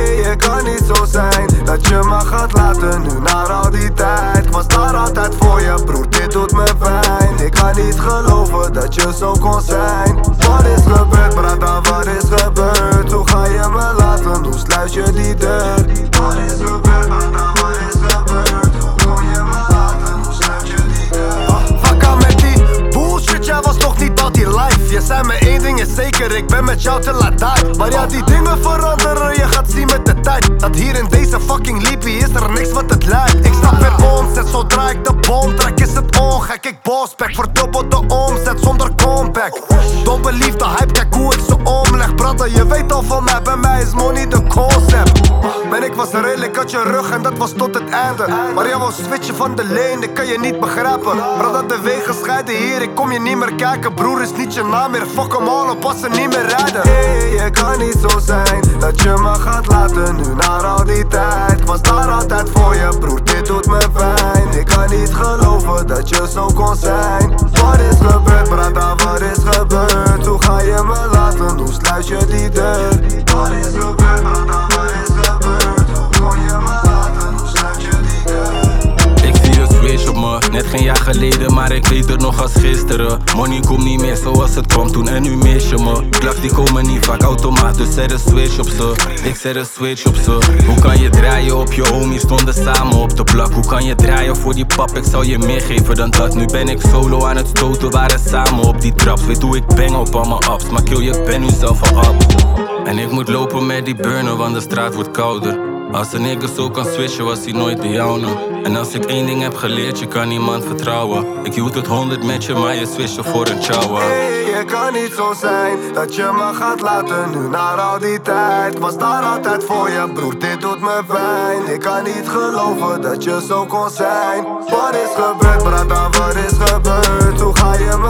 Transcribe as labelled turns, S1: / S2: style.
S1: Hey, je kan niet zo zijn dat je me gaat laten nu na al die tijd. Ik was daar altijd voor je broer, dit doet me pijn. Ik kan niet geloven dat je zo kon zijn. Wat is gebeurd, brada, wat is gebeurd? Hoe ga je me laten, hoe sluit je die deur? Wat is gebeurd, brada, wat is gebeurd? Hoe kon je me laten, hoe sluit je die deur? Fuck aan met die bullshit, jij was toch niet al die life. Je zei me één ding is zeker, ik ben met jou te laat die. Maar ja, die dingen veranderen, je gaat zien met de tijd. Dat hier in deze fucking liepie is er niks wat het lijkt. Ik stap weer omzet, zodra ik de bom trek is het ongek. Ik bospek, verdubbel de omzet zonder comeback. Dompe liefde, hype, kijk hoe ik ze omleg. Brother, je weet al van mij, bij mij is money de concept. Man, ik was real, ik had je rug en dat was tot het einde. Maar jij wou switchen van de lane, ik kan je niet begrijpen. Brother, de wegen scheiden hier, ik kom je niet meer kijken. Broer is niet je naam meer, fuck hem all op als ze niet meer rijden. Hey, je kan niet zo zijn dat je me gaat laten nu na al die tijd. Ik was daar altijd voor je broer, dit doet me pijn. Ik kan niet geloven dat je zo kon zijn. Wat is gebeurd, brada, wat is gebeurd? Hoe ga je me laten, hoe sluit je die deur? Wat is gebeurd, brada, wat is gebeurd? Hoe kon je me laten, hoe sluit je die deur?
S2: Ik zie een switch op me, net geen jaar geleden, maar ik weet het nog als gisteren. Money komt niet meer zoals het kwam toen en nu mis je me. Klaps die komen niet vaak automaat, dus zet een switch op ze. Ik zet een switch op ze. Hoe kan je draaien op je homies, stonden samen op de plak. Hoe kan je draaien voor die pap, ik zou je meer geven dan dat. Nu ben ik solo aan het stoten, waren samen op die traps. Weet hoe ik bang op al mijn ups, maar kill je, ik ben nu zelf al up. En ik moet lopen met die burner, want de straat wordt kouder. Als een nigger zo kan switchen, was hij nooit de jouwe. En als ik één ding heb geleerd, je kan niemand vertrouwen. Ik hield het 100 met je, maar je switchte voor een chow.
S1: Hey, je kan niet zo zijn dat je me gaat laten nu na al die tijd. Ik was daar altijd voor je broer, dit doet me pijn. Ik kan niet geloven dat je zo kon zijn. Wat is gebeurd, brada, wat is gebeurd? Hoe ga je me